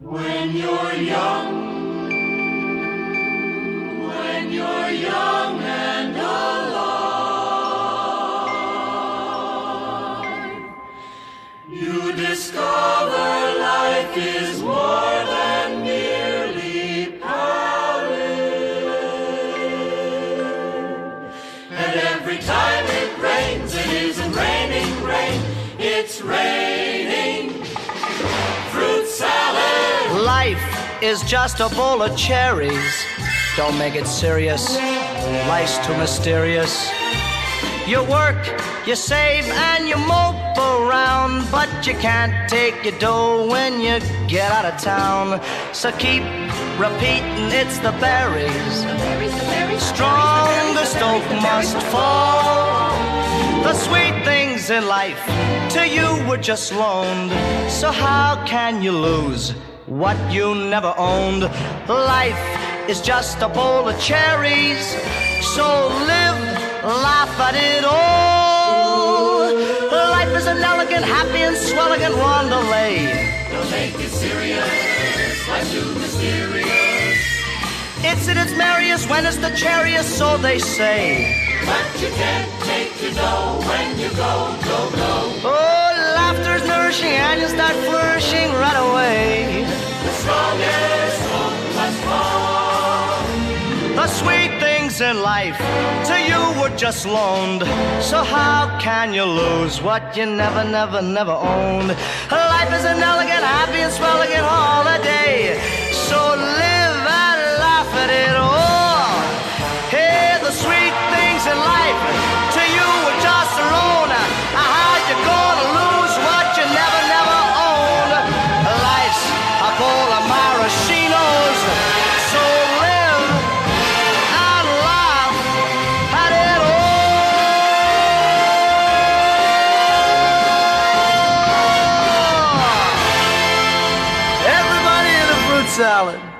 When you're young, when you're young and alive, you discover life is more than merely pallid. And every time it rains, it isn't raining rain, it's raining fruit salad. Life is just a bowl of cherries. Don't make it serious. Life's too mysterious. You work, you save, and you mope around, but you can't take your dough when you get out of town. So keep repeating, it's the berries. Strongest oak must fall. The sweet things in life to you were just loaned. So how can you lose what you never owned? Life is just a bowl of cherries, so live, laugh at it all. Life is an elegant, happy and swelligant rondelay. Don't make it serious, life's too mysterious. It's at its merriest when it's the cherriest, so they say. But you can't take your dough when you go, go, go. Oh, laughter's nourishing and you start flourishing right away. The strongest hope must fall. The sweet things in life to you were just loaned. So how can you lose what you never, never, never owned? Life is an elegant, happy and swelligant holiday. So live and laugh at it all. Hey, the sweet things in life to you were just a loan. How you gonna lose what you never, never owned? Life's a bowl of maraschinos. So live and laugh at it all. Everybody in a fruit salad.